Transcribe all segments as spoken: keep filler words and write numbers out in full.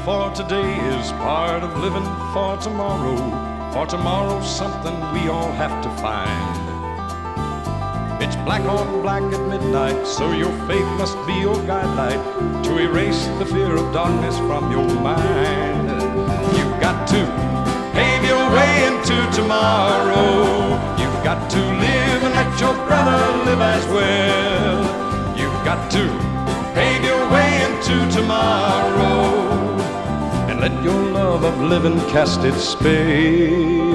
for today is part of living for tomorrow. For tomorrow's something we all have to find. It's black on black at midnight, so your faith must be your guidelight to erase the fear of darkness from your mind. You've got to pave your way into tomorrow. You've got to live and let your brother live as well. You've got to pave your way into tomorrow and let your love of living cast its spell.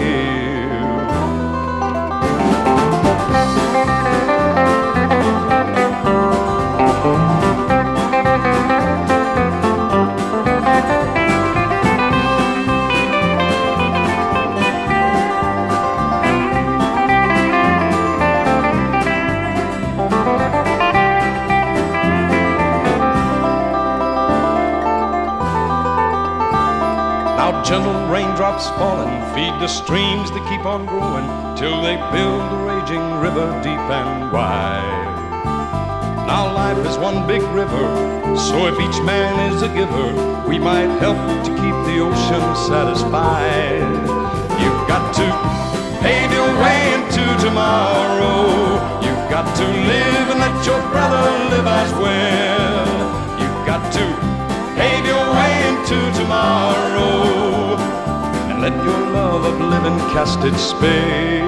Now gentle raindrops falling feed the streams that keep on growing till they build a raging river deep and wide. Now life is one big river, so if each man is a giver, we might help to keep the ocean satisfied. You've got to pave your way into tomorrow. You've got to live and let your brother live as well. You've got to pave your way into tomorrow and let your love of living cast its spell.